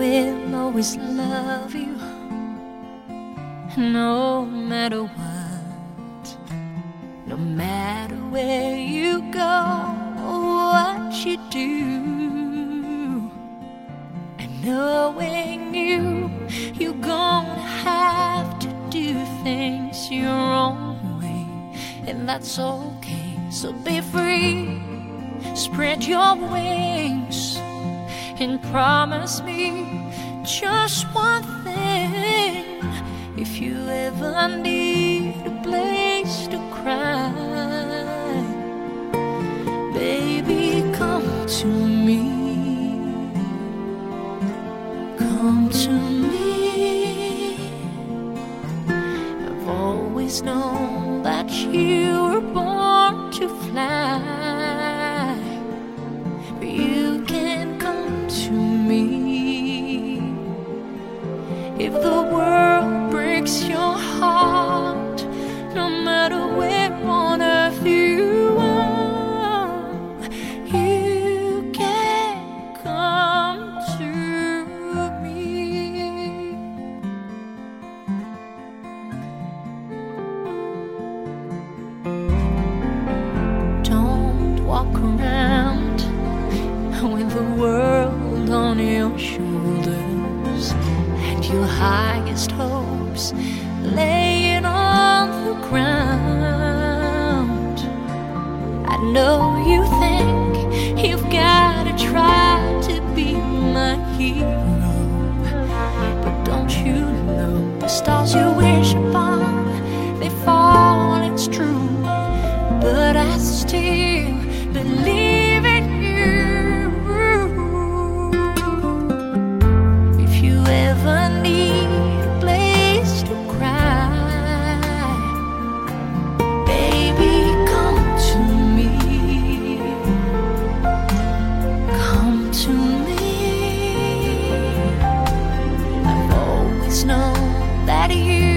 will always love you, no matter what, no matter where you go or what you do. And knowing you're gonna have to do things your own way, and that's okay. So be free, spread your wings, and promise me just one thing. If you ever need a place to cry, baby, come to me. Come to me. I've always known that you were born to fly, but you can come to me. If the world breaks your heart, no matter where on earth you are, you can come to me. Don't walk around with the world on your shoulders and your highest hopes laying on the ground. I know you think you've gotta try to be my hero, but don't you know the stars you wish upon, they fall, it's true. But I still believe in you. If you ever need a place to cry, baby, come to me. Come to me. I've always known that you